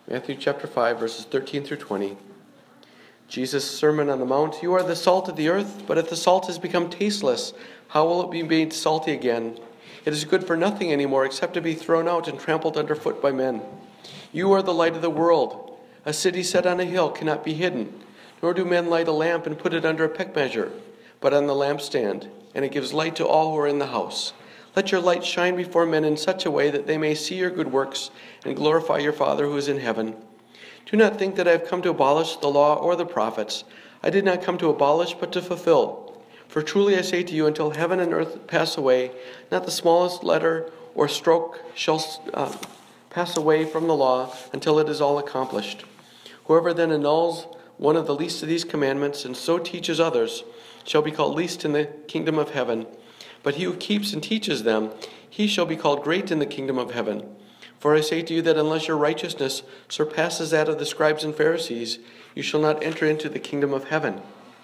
Matthew chapter 5, verses 13 through 20. Jesus' Sermon on the Mount. You are the salt of the earth, but if the salt has become tasteless, how will it be made salty again? It is good for nothing anymore except to be thrown out and trampled underfoot by men. You are the light of the world. A city set on a hill cannot be hidden, nor do men light a lamp and put it under a peck measure, but on the lampstand, and it gives light to all who are in the house. Let your light shine before men in such a way that they may see your good works and glorify your Father who is in heaven. Do not think that I have come to abolish the law or the prophets. I did not come to abolish, but to fulfill. For truly I say to you, until heaven and earth pass away, not the smallest letter or stroke shall pass away from the law until it is all accomplished. Whoever then annuls one of the least of these commandments and so teaches others shall be called least in the kingdom of heaven. But he who keeps and teaches them, he shall be called great in the kingdom of heaven. For I say to you that unless your righteousness surpasses that of the scribes and Pharisees, you shall not enter into the kingdom of heaven.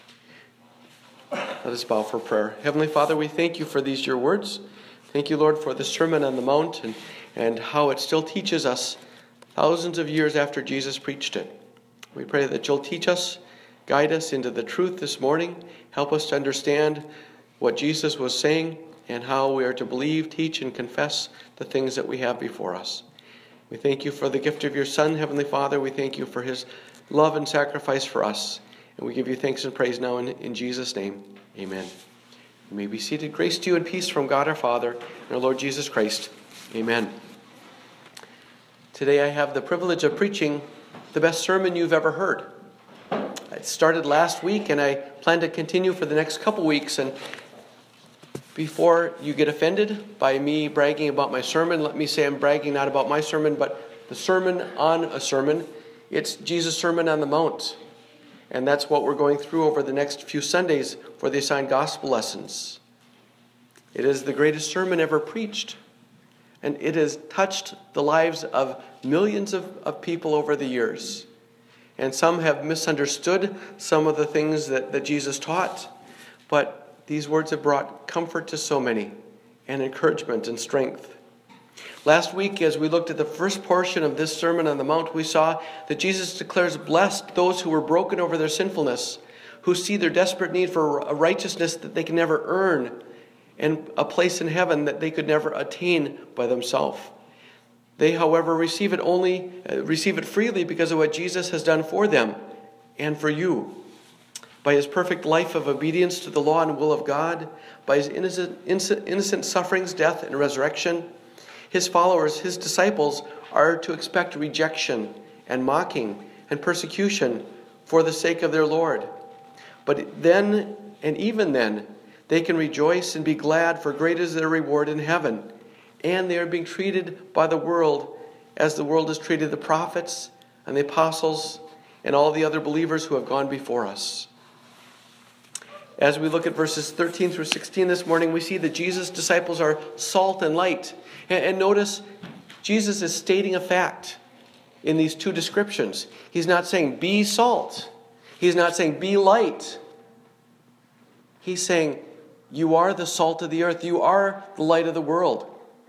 Let us bow for prayer. Heavenly Father, we thank you for these your words. Thank you, Lord, for the Sermon on the Mount and how it still teaches us thousands of years after Jesus preached it. We pray that you'll teach us, guide us into the truth this morning, help us to understand what Jesus was saying and how we are to believe, teach, and confess the things that we have before us. We thank you for the gift of your Son, Heavenly Father. We thank you for his love and sacrifice for us. And we give you thanks and praise now in Jesus' name. Amen. You may be seated. Grace to you and peace from God our Father and our Lord Jesus Christ. Amen. Today I have the privilege of preaching the best sermon you've ever heard. It started last week and I plan to continue for the next couple weeks. And before you get offended by me bragging about my sermon, let me say I'm bragging not about my sermon, but the sermon on a sermon. It's Jesus' Sermon on the Mount. And that's what we're going through over the next few Sundays for the assigned gospel lessons. It is the greatest sermon ever preached. And it has touched the lives of millions of people over the years. And some have misunderstood some of the things that Jesus taught. But these words have brought comfort to so many, and encouragement and strength. Last week, as we looked at the first portion of this Sermon on the Mount, we saw that Jesus declares blessed those who were broken over their sinfulness, who see their desperate need for a righteousness that they can never earn, and a place in heaven that they could never attain by themselves. They, however, receive it freely because of what Jesus has done for them and for you. By his perfect life of obedience to the law and will of God, by his innocent sufferings, death, and resurrection, his followers, his disciples, are to expect rejection and mocking and persecution for the sake of their Lord. But then, and even then, they can rejoice and be glad, for great is their reward in heaven. And they are being treated by the world as the world has treated the prophets and the apostles and all the other believers who have gone before us. As we look at verses 13 through 16 this morning, we see that Jesus' disciples are salt and light. And notice, Jesus is stating a fact in these two descriptions. He's not saying, be salt. He's not saying, be light. He's saying, you are the salt of the earth. You are the light of the world.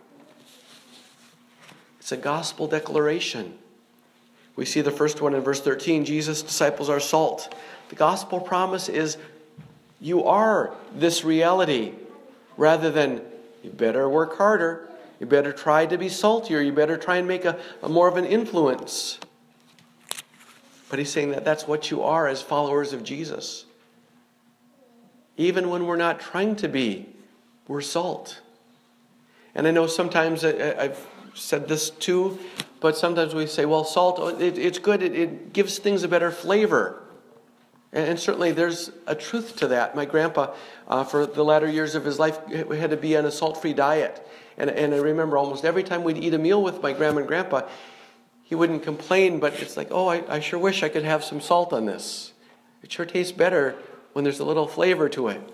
It's a gospel declaration. We see the first one in verse 13. Jesus' disciples are salt. The gospel promise is, you are this reality, rather than you better work harder, you better try to be saltier, you better try and make a more of an influence. But he's saying that that's what you are as followers of Jesus. Even when we're not trying to be, we're salt. And I know sometimes I've said this too, but sometimes we say, well, salt, it's good, it gives things a better flavor. And certainly there's a truth to that. My grandpa, for the latter years of his life, had to be on a salt-free diet. And I remember almost every time we'd eat a meal with my grandma and grandpa, he wouldn't complain, but it's like, oh, I sure wish I could have some salt on this. It sure tastes better when there's a little flavor to it.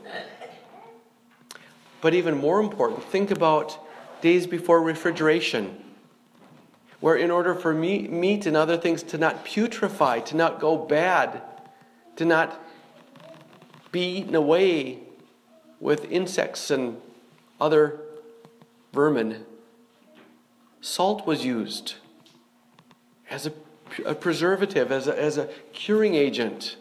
But even more important, think about days before refrigeration, where in order for meat and other things to not putrefy, to not go bad, to not be eaten away with insects and other vermin, salt was used as a a preservative, as a curing agent.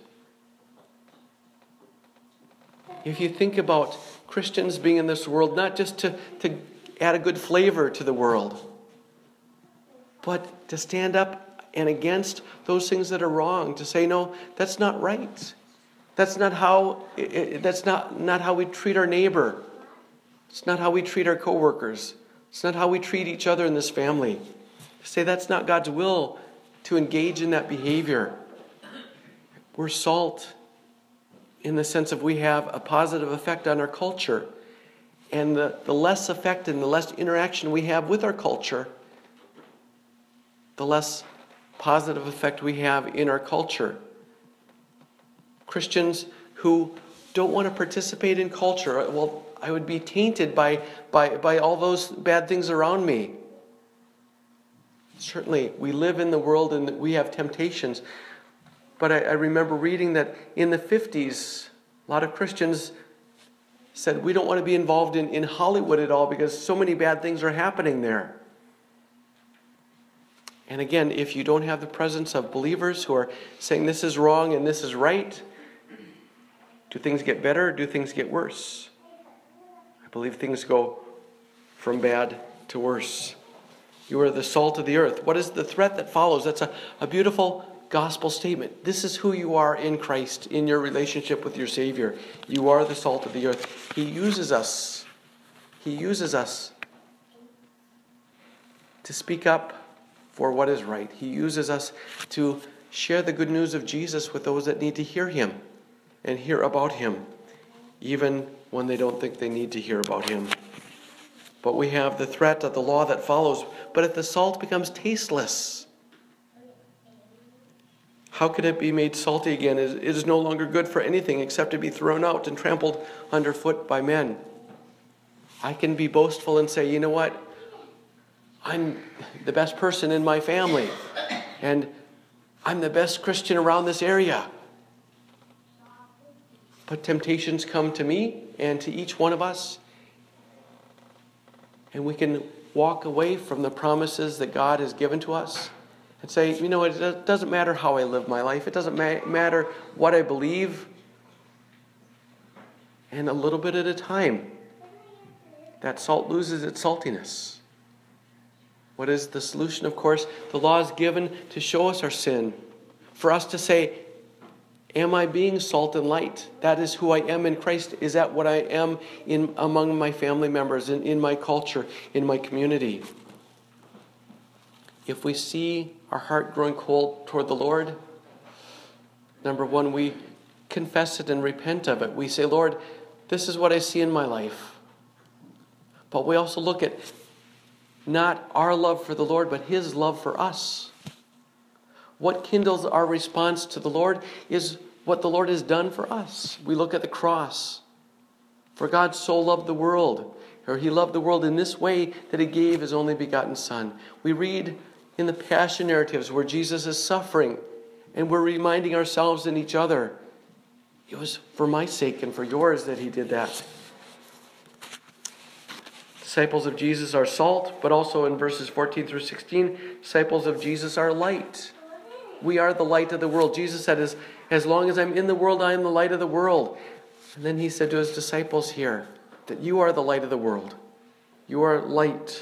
If you think about Christians being in this world, not just to add a good flavor to the world, but to stand up and against those things that are wrong, to say, no, that's not right. That's not how we treat our neighbor. It's not how we treat our coworkers. It's not how we treat each other in this family. To say that's not God's will, to engage in that behavior. We're salt in the sense of we have a positive effect on our culture. And the less effect and the less interaction we have with our culture, the less positive effect we have in our culture. Christians who don't want to participate in culture, well, I would be tainted by all those bad things around me. Certainly, we live in the world and we have temptations. But I remember reading that in the 50s, a lot of Christians said, we don't want to be involved in Hollywood at all because so many bad things are happening there. And again, if you don't have the presence of believers who are saying this is wrong and this is right, do things get better or do things get worse? I believe things go from bad to worse. You are the salt of the earth. What is the threat that follows? That's a beautiful gospel statement. This is who you are in Christ, in your relationship with your Savior. You are the salt of the earth. He uses us. He uses us to speak up for what is right. He uses us to share the good news of Jesus with those that need to hear Him and hear about Him, even when they don't think they need to hear about Him. But we have the threat of the law that follows. But if the salt becomes tasteless, how can it be made salty again? It is no longer good for anything except to be thrown out and trampled underfoot by men. I can be boastful and say, you know what? I'm the best person in my family. And I'm the best Christian around this area. But temptations come to me and to each one of us. And we can walk away from the promises that God has given to us and say, you know, it doesn't matter how I live my life. It doesn't matter what I believe. And a little bit at a time, that salt loses its saltiness. What is the solution? Of course, the law is given to show us our sin. For us to say, am I being salt and light? That is who I am in Christ. Is that what I am among my family members, in my culture, in my community? If we see our heart growing cold toward the Lord, number one, we confess it and repent of it. We say, Lord, this is what I see in my life. But we also look at not our love for the Lord, but His love for us. What kindles our response to the Lord is what the Lord has done for us. We look at the cross. For God so loved the world, or He loved the world in this way that He gave His only begotten Son. We read in the Passion narratives where Jesus is suffering, and we're reminding ourselves and each other, it was for my sake and for yours that He did that. Disciples of Jesus are salt, but also in verses 14 through 16, disciples of Jesus are light. We are the light of the world. Jesus said, as long as I'm in the world, I am the light of the world. And then He said to His disciples here, that you are the light of the world. You are light.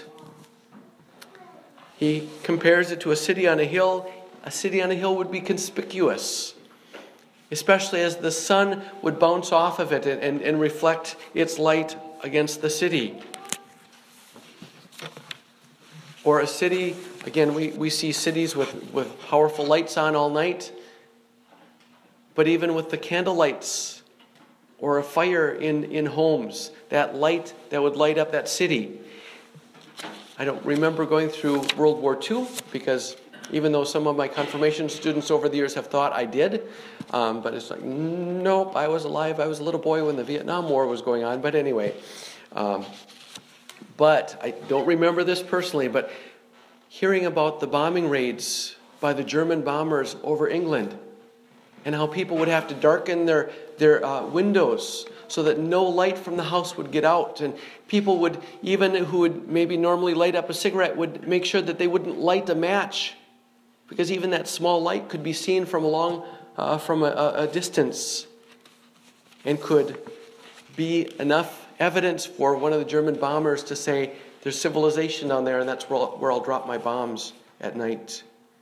He compares it to a city on a hill. A city on a hill would be conspicuous, especially as the sun would bounce off of it and reflect its light against the city. Or a city, again, we see cities with powerful lights on all night. But even with the candle lights or a fire in homes, that light that would light up that city. I don't remember going through World War II, because even though some of my confirmation students over the years have thought I did, but it's like, nope, I was alive. I was a little boy when the Vietnam War was going on. But anyway, but I don't remember this personally, but hearing about the bombing raids by the German bombers over England and how people would have to darken their windows so that no light from the house would get out. And people would, even who would maybe normally light up a cigarette, would make sure that they wouldn't light a match Because even that small light could be seen from a distance and could be enough evidence for one of the German bombers to say, there's civilization down there, and that's where I'll drop my bombs at night.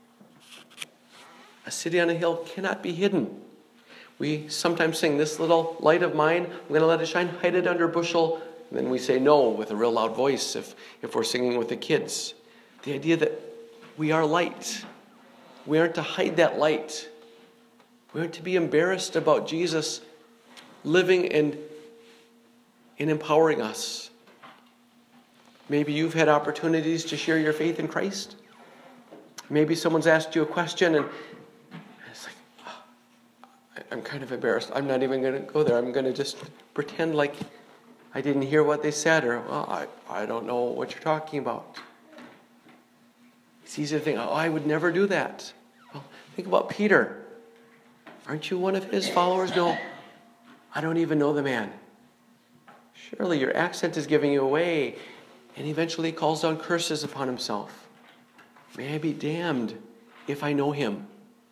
A city on a hill cannot be hidden. We sometimes sing, this little light of mine, I'm going to let it shine, hide it under a bushel. And then we say no with a real loud voice if we're singing with the kids. The idea that we are light. We aren't to hide that light. We aren't to be embarrassed about Jesus living and empowering us. Maybe you've had opportunities to share your faith in Christ. Maybe someone's asked you a question and it's like, oh, I'm kind of embarrassed. I'm not even going to go there. I'm going to just pretend like I didn't hear what they said, or well, I don't know what you're talking about. It's easy to think, oh, I would never do that. Well, think about Peter. Aren't you one of his followers? No, I don't even know the man. Surely your accent is giving you away. And eventually calls down curses upon himself. May I be damned if I know him.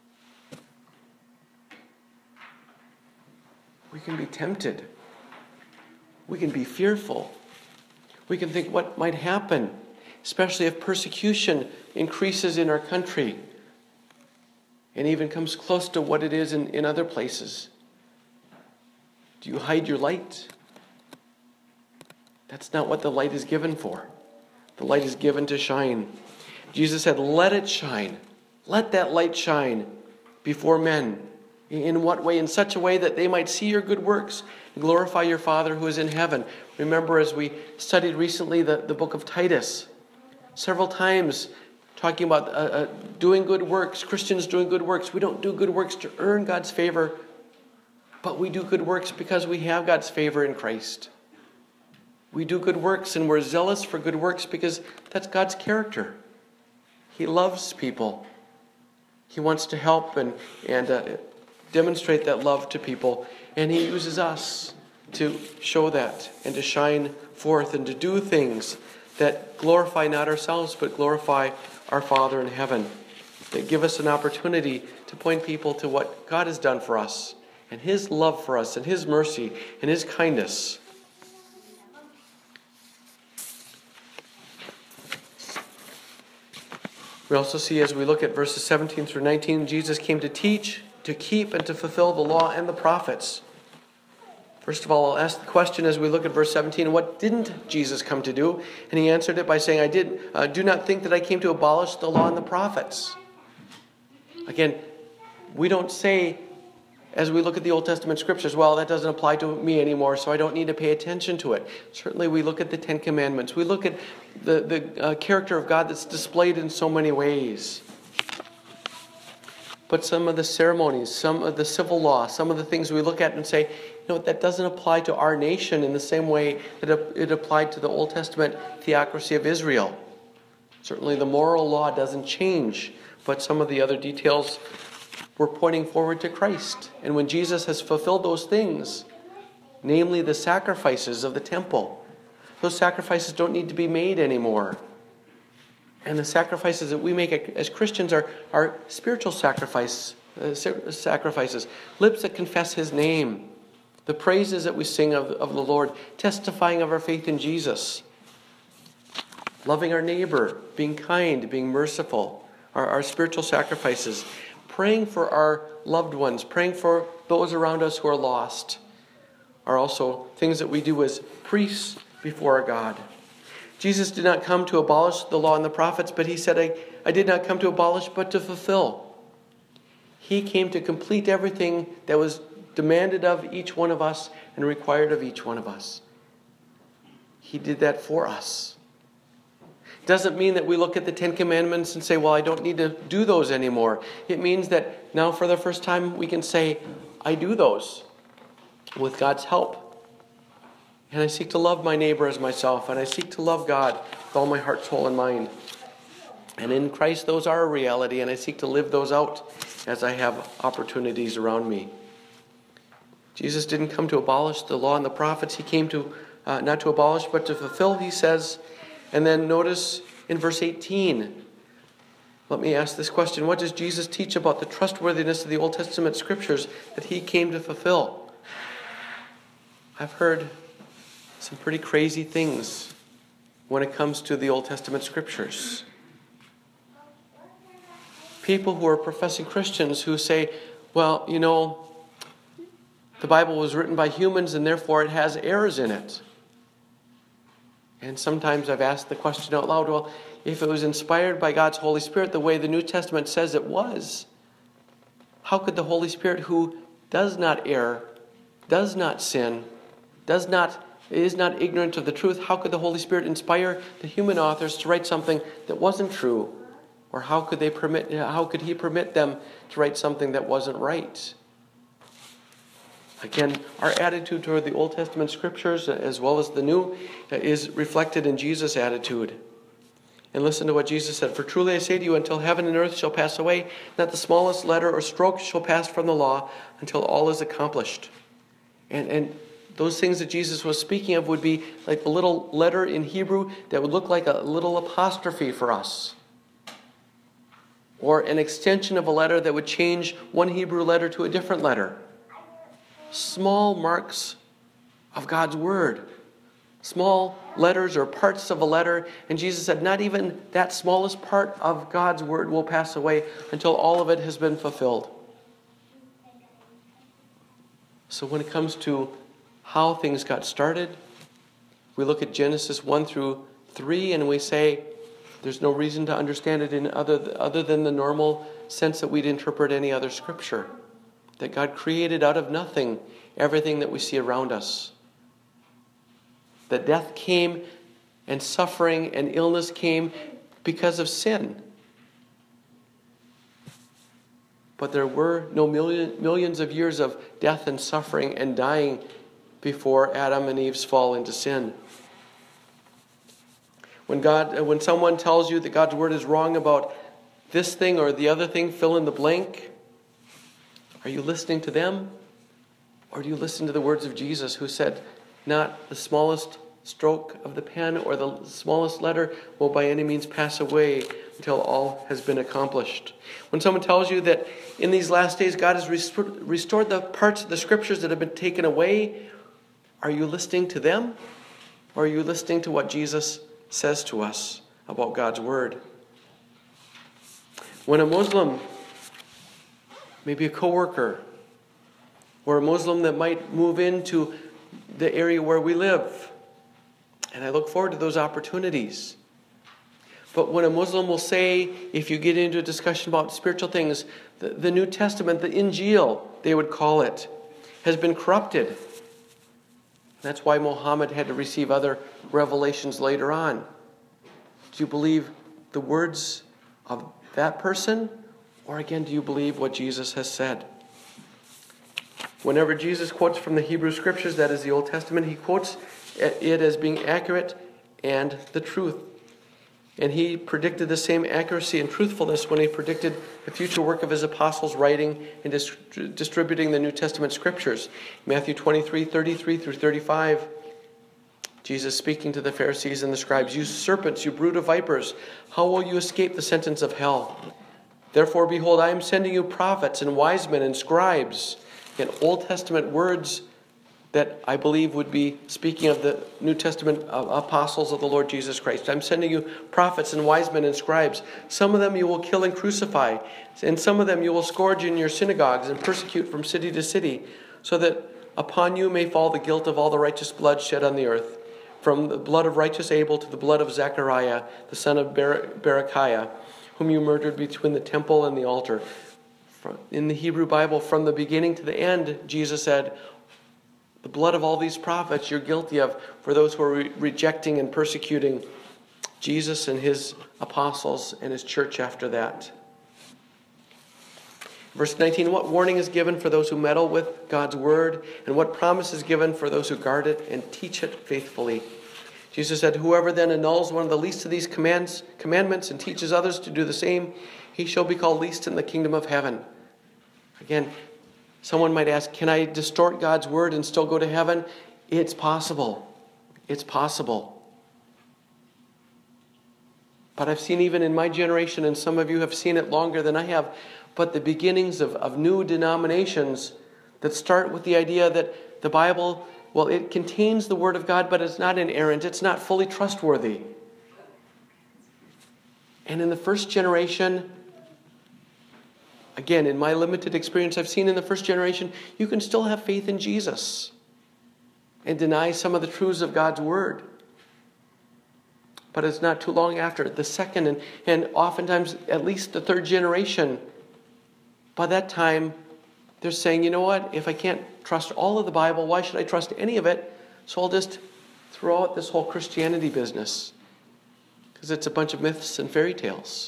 We can be tempted. We can be fearful. We can think what might happen, especially if persecution increases in our country and even comes close to what it is in other places. Do you hide your light? That's not what the light is given for. The light is given to shine. Jesus said, let it shine. Let that light shine before men. In what way? In such a way that they might see your good works and glorify your Father who is in heaven. Remember, as we studied recently the book of Titus, several times talking about doing good works, Christians doing good works. We don't do good works to earn God's favor, but we do good works because we have God's favor in Christ. We do good works and we're zealous for good works because that's God's character. He loves people. He wants to help and demonstrate that love to people. And he uses us to show that and to shine forth and to do things that glorify not ourselves but glorify our Father in heaven. That give us an opportunity to point people to what God has done for us and his love for us and his mercy and his kindness. We also see as we look at verses 17 through 19, Jesus came to teach, to keep, and to fulfill the law and the prophets. First of all, I'll ask the question as we look at verse 17, what didn't Jesus come to do? And he answered it by saying, do not think that I came to abolish the law and the prophets. Again, we don't say, as we look at the Old Testament scriptures, well, that doesn't apply to me anymore, so I don't need to pay attention to it. Certainly we look at the Ten Commandments. We look at the character of God that's displayed in so many ways. But some of the ceremonies, some of the civil law, some of the things we look at and say, that doesn't apply to our nation in the same way that it applied to the Old Testament theocracy of Israel. Certainly the moral law doesn't change, but some of the other details we're pointing forward to Christ. And when Jesus has fulfilled those things, namely the sacrifices of the temple, those sacrifices don't need to be made anymore. And the sacrifices that we make as Christians are spiritual sacrifices, lips that confess his name, the praises that we sing of the Lord, testifying of our faith in Jesus, loving our neighbor, being kind, being merciful, our spiritual sacrifices, praying for our loved ones, praying for those around us who are lost, are also things that we do as priests before our God. Jesus did not come to abolish the law and the prophets, but he said, I did not come to abolish, but to fulfill. He came to complete everything that was demanded of each one of us and required of each one of us. He did that for us. It doesn't mean that we look at the Ten Commandments and say, well, I don't need to do those anymore. It means that now for the first time we can say, I do those with God's help. And I seek to love my neighbor as myself, and I seek to love God with all my heart, soul, and mind. And in Christ, those are a reality, and I seek to live those out as I have opportunities around me. Jesus didn't come to abolish the law and the prophets. He came to not to abolish, but to fulfill, he says. And then notice in verse 18, let me ask this question. What does Jesus teach about the trustworthiness of the Old Testament scriptures that he came to fulfill? I've heard some pretty crazy things when it comes to the Old Testament scriptures. People who are professing Christians who say, well, the Bible was written by humans and therefore it has errors in it. And sometimes I've asked the question out loud, well, if it was inspired by God's Holy Spirit the way the New Testament says it was, how could the Holy Spirit, who does not err, does not sin, is not ignorant of the truth, how could the Holy Spirit inspire the human authors to write something that wasn't true? Or how could he permit them to write something that wasn't right? Again, our attitude toward the Old Testament scriptures, as well as the New, is reflected in Jesus' attitude. And listen to what Jesus said. For truly I say to you, until heaven and earth shall pass away, not the smallest letter or stroke shall pass from the law until all is accomplished. And those things that Jesus was speaking of would be like a little letter in Hebrew that would look like a little apostrophe for us. Or an extension of a letter that would change one Hebrew letter to a different letter. Small marks of God's word. Small letters or parts of a letter. And Jesus said, not even that smallest part of God's word will pass away until all of it has been fulfilled. So when it comes to how things got started, we look at Genesis 1 through 3 and we say, there's no reason to understand it in other than the normal sense that we'd interpret any other scripture. That God created out of nothing everything that we see around us. That death came and suffering and illness came because of sin. But there were no millions of years of death and suffering and dying before Adam and Eve's fall into sin. When someone tells you that God's word is wrong about this thing or the other thing, fill in the blank, are you listening to them? Or do you listen to the words of Jesus, who said, not the smallest stroke of the pen or the smallest letter will by any means pass away until all has been accomplished. When someone tells you that in these last days God has restored the parts of the scriptures that have been taken away, are you listening to them? Or are you listening to what Jesus says to us about God's word? When a Muslim, maybe a coworker, or a Muslim that might move into the area where we live, and I look forward to those opportunities. But when a Muslim will say, if you get into a discussion about spiritual things, the New Testament, the Injil, they would call it, has been corrupted. That's why Muhammad had to receive other revelations later on. Do you believe the words of that person? Or again, do you believe what Jesus has said? Whenever Jesus quotes from the Hebrew Scriptures, that is the Old Testament, he quotes it as being accurate and the truth. And he predicted the same accuracy and truthfulness when he predicted the future work of his apostles writing and distributing the New Testament Scriptures. Matthew 23, 33 through 35, Jesus speaking to the Pharisees and the scribes, "You serpents, you brood of vipers, how will you escape the sentence of hell? Therefore, behold, I am sending you prophets and wise men and scribes." And Old Testament words that I believe would be speaking of the New Testament apostles of the Lord Jesus Christ. I'm sending you prophets and wise men and scribes. Some of them you will kill and crucify, and some of them you will scourge in your synagogues and persecute from city to city, so that upon you may fall the guilt of all the righteous blood shed on the earth, from the blood of righteous Abel to the blood of Zechariah, the son of Berechiah, whom you murdered between the temple and the altar. In the Hebrew Bible, from the beginning to the end, Jesus said, the blood of all these prophets you're guilty of for those who are rejecting and persecuting Jesus and his apostles and his church after that. Verse 19, what warning is given for those who meddle with God's word, and what promise is given for those who guard it and teach it faithfully? Jesus said, whoever then annuls one of the least of these commandments and teaches others to do the same, he shall be called least in the kingdom of heaven. Again, someone might ask, can I distort God's word and still go to heaven? It's possible. It's possible. But I've seen even in my generation, and some of you have seen it longer than I have, but the beginnings of new denominations that start with the idea that the Bible, well, it contains the Word of God, but it's not inerrant. It's not fully trustworthy. And in the first generation, again, in my limited experience, I've seen in the first generation, you can still have faith in Jesus and deny some of the truths of God's Word. But it's not too long after the second and oftentimes at least the third generation. By that time, they're saying, you know what? If I can't trust all of the Bible, why should I trust any of it? So I'll just throw out this whole Christianity business. Because it's a bunch of myths and fairy tales.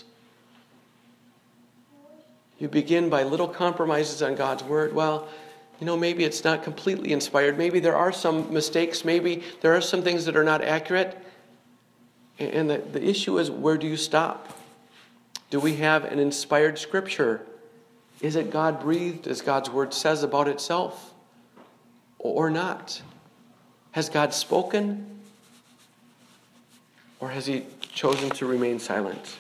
You begin by little compromises on God's Word. Well, maybe it's not completely inspired. Maybe there are some mistakes. Maybe there are some things that are not accurate. And the issue is, where do you stop? Do we have an inspired Scripture? Is it God-breathed, as God's Word says about itself? Or not? Has God spoken? Or has He chosen to remain silent?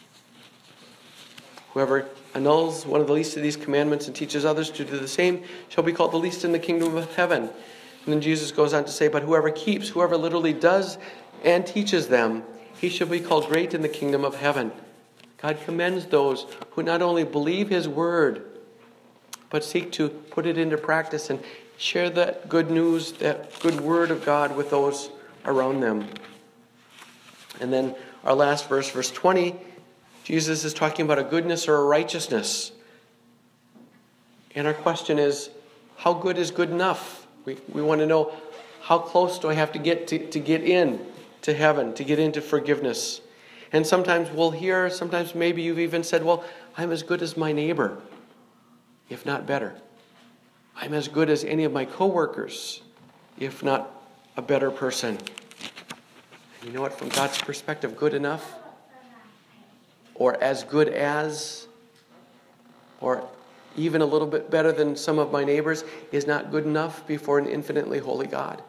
Whoever annuls one of the least of these commandments and teaches others to do the same shall be called the least in the kingdom of heaven. And then Jesus goes on to say, but whoever literally does and teaches them, he shall be called great in the kingdom of heaven. God commends those who not only believe His Word, but seek to put it into practice and share that good news, that good Word of God with those around them. And then our last verse, verse 20, Jesus is talking about a goodness or a righteousness. And our question is, how good is good enough? We want to know, how close do I have to get in to heaven, to get into forgiveness? And sometimes we'll hear, sometimes maybe you've even said, well, I'm as good as my neighbor, if not better. I'm as good as any of my coworkers, if not a better person. And you know what? From God's perspective, good enough, or as good as, or even a little bit better than some of my neighbors, is not good enough before an infinitely holy God.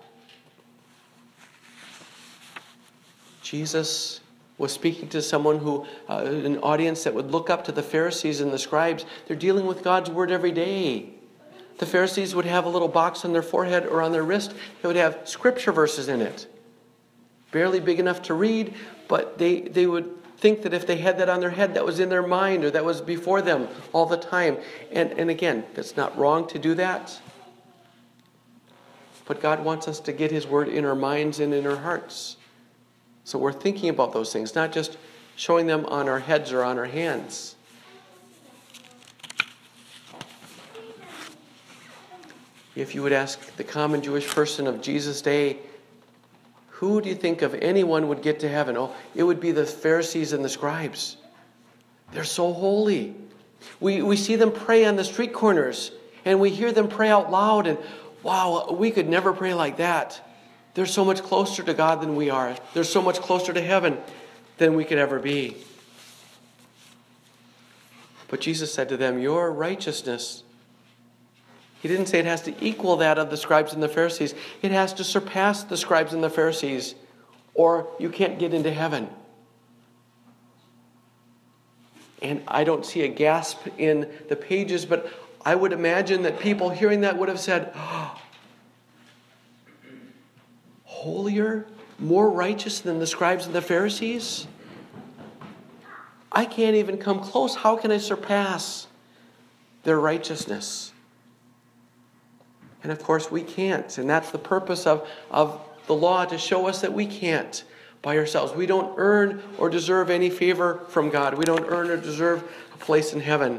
Jesus was speaking to someone who, an audience that would look up to the Pharisees and the scribes. They're dealing with God's Word every day. The Pharisees would have a little box on their forehead or on their wrist. They would have scripture verses in it. Barely big enough to read, but they would think that if they had that on their head, that was in their mind or that was before them all the time. And again, it's not wrong to do that. But God wants us to get His Word in our minds and in our hearts. So we're thinking about those things, not just showing them on our heads or on our hands. If you would ask the common Jewish person of Jesus' day, who do you think of anyone would get to heaven? Oh, it would be the Pharisees and the scribes. They're so holy. We see them pray on the street corners, and we hear them pray out loud, and wow, we could never pray like that. They're so much closer to God than we are. They're so much closer to heaven than we could ever be. But Jesus said to them, your righteousness, He didn't say it has to equal that of the scribes and the Pharisees. It has to surpass the scribes and the Pharisees, or you can't get into heaven. And I don't see a gasp in the pages, but I would imagine that people hearing that would have said, oh, holier, more righteous than the scribes and the Pharisees? I can't even come close. How can I surpass their righteousness? And of course we can't. And that's the purpose of the law, to show us that we can't by ourselves. We don't earn or deserve any favor from God. We don't earn or deserve a place in heaven.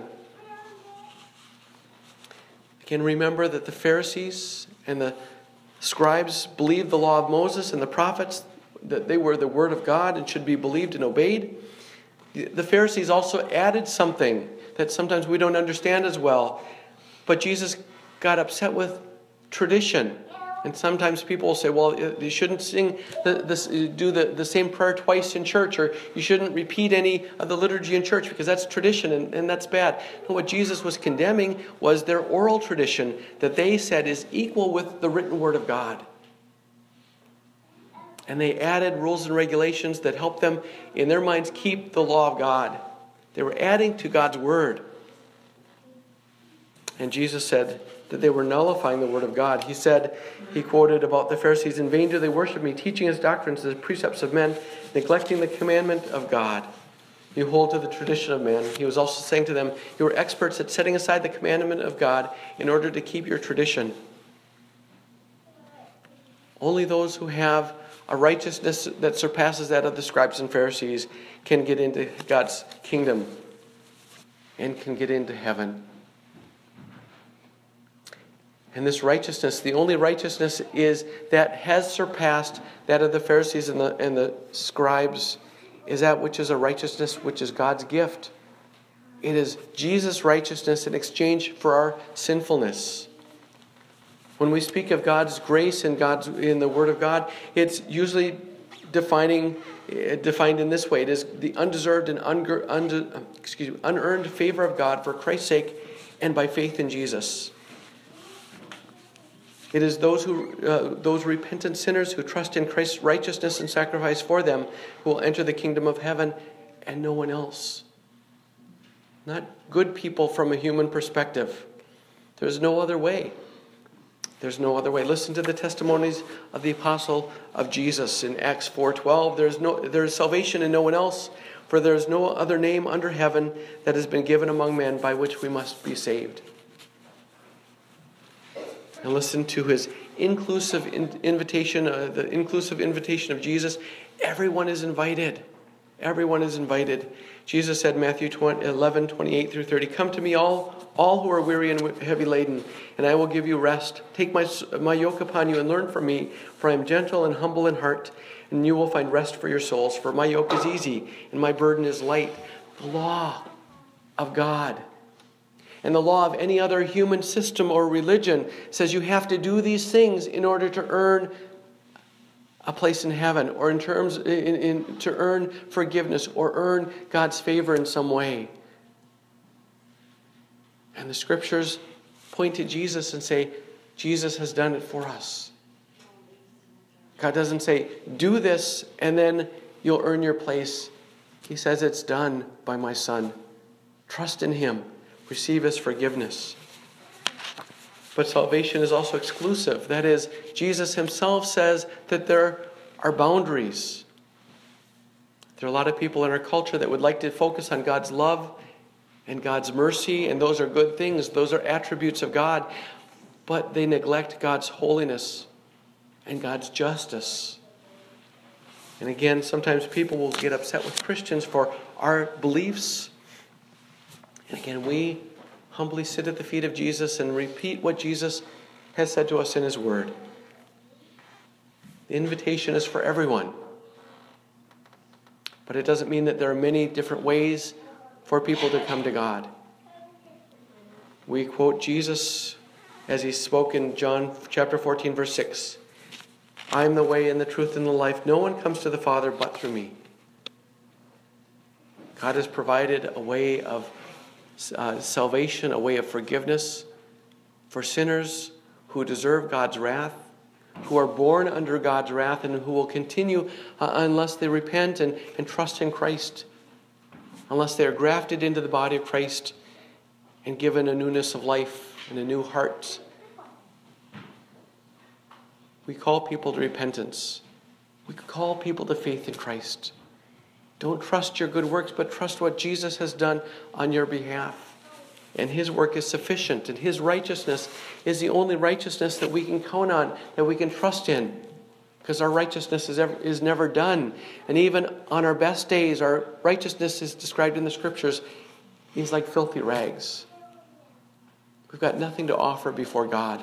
Again, remember that the Pharisees and the scribes believed the law of Moses and the prophets, that they were the Word of God and should be believed and obeyed. The Pharisees also added something that sometimes we don't understand as well. But Jesus got upset with tradition. And sometimes people will say, well, you shouldn't do the same prayer twice in church, or you shouldn't repeat any of the liturgy in church because that's tradition and that's bad. And what Jesus was condemning was their oral tradition that they said is equal with the written Word of God. And they added rules and regulations that helped them, in their minds, keep the law of God. They were adding to God's word. And Jesus said that they were nullifying the word of God. He quoted about the Pharisees, "In vain do they worship me, teaching as doctrines the precepts of men, neglecting the commandment of God. You hold to the tradition of man." He was also saying to them, "You are experts at setting aside the commandment of God in order to keep your tradition." Only those who have a righteousness that surpasses that of the scribes and Pharisees can get into God's kingdom and can get into heaven. And this righteousness, the only righteousness is that has surpassed that of the Pharisees and the scribes, is that which is a righteousness which is God's gift. It is Jesus' righteousness in exchange for our sinfulness. When we speak of God's grace in the Word of God, it's usually defined in this way. It is the undeserved and unearned favor of God for Christ's sake and by faith in Jesus. It is those repentant sinners who trust in Christ's righteousness and sacrifice for them who will enter the kingdom of heaven, and no one else. Not good people from a human perspective. There's no other way. There's no other way. Listen to the testimonies of the apostle of Jesus in Acts 4:12. There is salvation in no one else, for there is no other name under heaven that has been given among men by which we must be saved. And listen to his inclusive invitation, the inclusive invitation of Jesus. Everyone is invited. Everyone is invited. Jesus said, Matthew 11:28-30, "Come to me, all who are weary and heavy laden, and I will give you rest. Take my yoke upon you and learn from me, for I am gentle and humble in heart, and you will find rest for your souls. For my yoke is easy and my burden is light." The law of God. And the law of any other human system or religion says you have to do these things in order to earn a place in heaven, or to earn forgiveness, or earn God's favor in some way. And the scriptures point to Jesus and say, Jesus has done it for us. God doesn't say, do this and then you'll earn your place. He says, it's done by my Son. Trust in him. Receive his forgiveness. But salvation is also exclusive. That is, Jesus himself says that there are boundaries. There are a lot of people in our culture that would like to focus on God's love and God's mercy, and those are good things. Those are attributes of God. But they neglect God's holiness and God's justice. And again, sometimes people will get upset with Christians for our beliefs. And again, we humbly sit at the feet of Jesus and repeat what Jesus has said to us in his word. The invitation is for everyone. But it doesn't mean that there are many different ways for people to come to God. We quote Jesus as he spoke in John chapter 14, verse 6. "I am the way and the truth and the life. No one comes to the Father but through me." God has provided a way of salvation, a way of forgiveness for sinners who deserve God's wrath, who are born under God's wrath, and who will continue unless they repent and trust in Christ, unless they are grafted into the body of Christ and given a newness of life and a new heart. We call people to repentance. We call people to faith in Christ. Don't trust your good works, but trust what Jesus has done on your behalf. And his work is sufficient, and his righteousness is the only righteousness that we can count on, that we can trust in, because our righteousness is never done. And even on our best days, our righteousness is described in the scriptures is like filthy rags. We've got nothing to offer before God.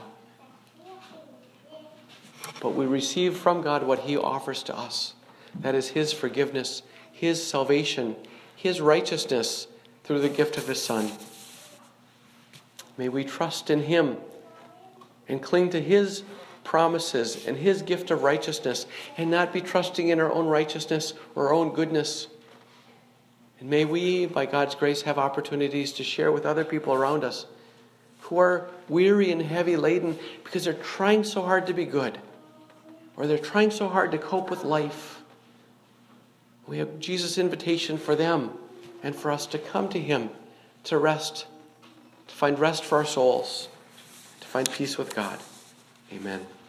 But we receive from God what he offers to us. That is his forgiveness, his salvation, his righteousness through the gift of his Son. May we trust in him and cling to his promises and his gift of righteousness, and not be trusting in our own righteousness or our own goodness. And may we, by God's grace, have opportunities to share with other people around us who are weary and heavy laden because they're trying so hard to be good, or they're trying so hard to cope with life. We have Jesus' invitation for them and for us to come to him to rest, to find rest for our souls, to find peace with God. Amen.